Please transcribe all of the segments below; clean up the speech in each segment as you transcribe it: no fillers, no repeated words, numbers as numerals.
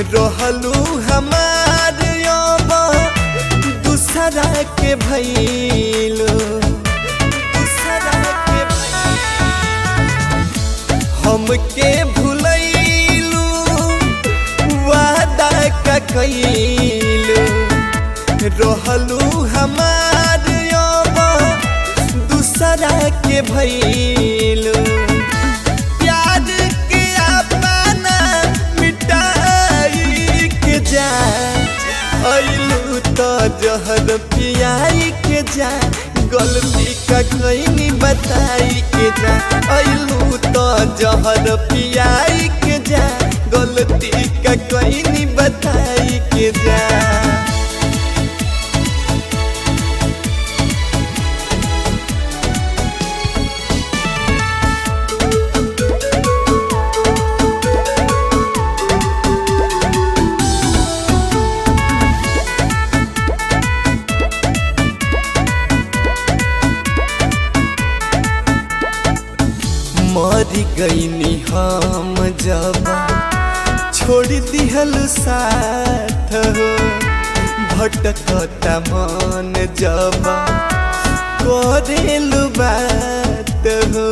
रहलू हमार अब दूसरा के भइलो हमके भुलैलू वादा का कइलू रहलू हमार अब दूसरा के भइलू प्यार के अपना मिटाई के जा अइलू तो जहर पियाई के जा गलती का कहीं बताई के जा अइलू तो जहर पियाई के जा गलती का कहीं बताई के जा। मरी गईनी हम जब छोड़ दिहल साथ हो भटकता मन जब करेलु बात हो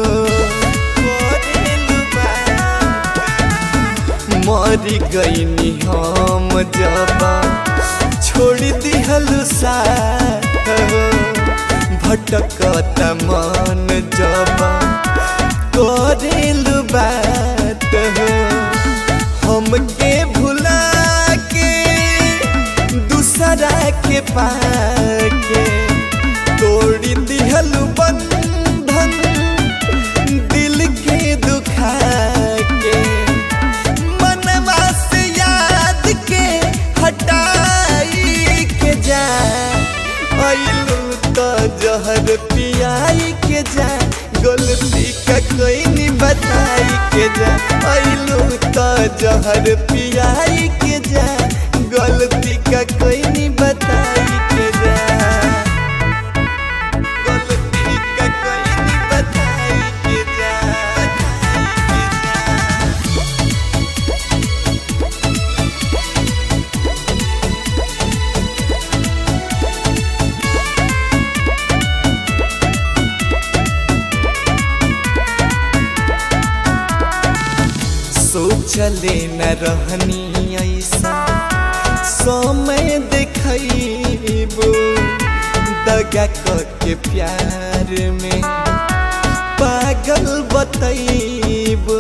मरी गईनी हम जब छोड़ दिहल साथ हो भटकता मन जब करेलु बात हो हमके भुला के दूसरा के पाके तोड़ दिहलु बंधन दिल के दुखा के मनवा से याद के हटाई के जा अइलू तो जहर पियाई के जा गलती का कहीं बताई के जा अइलू तो जहर पियाई के जा गलती का कहीं बताई के जा गलती का कहीं बताई के जा। सोचले न रहनी ऐसा समय देखबो दगा के प्यार में पागल बतैबो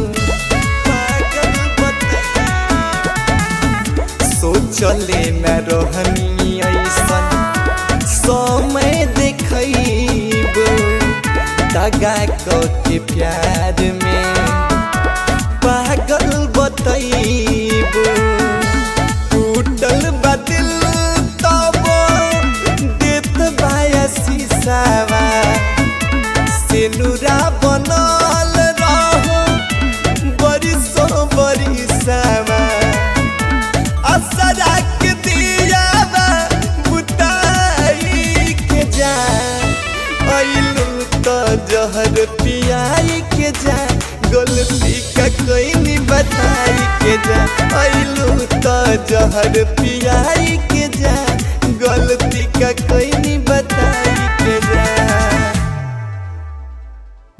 सोचले न रहनी ऐसा समय देखबो दगा के प्यार में पागल बतैबो टूटल बदिल तब देत बाया शीशावा सेनुरा बनल रहो बरिसो बरिसावा असरा के दियावा बुताई के जा अइलू तो जहर पियाई के जा गलती का कहीं बताई के जा अइलू तो जहर पियाई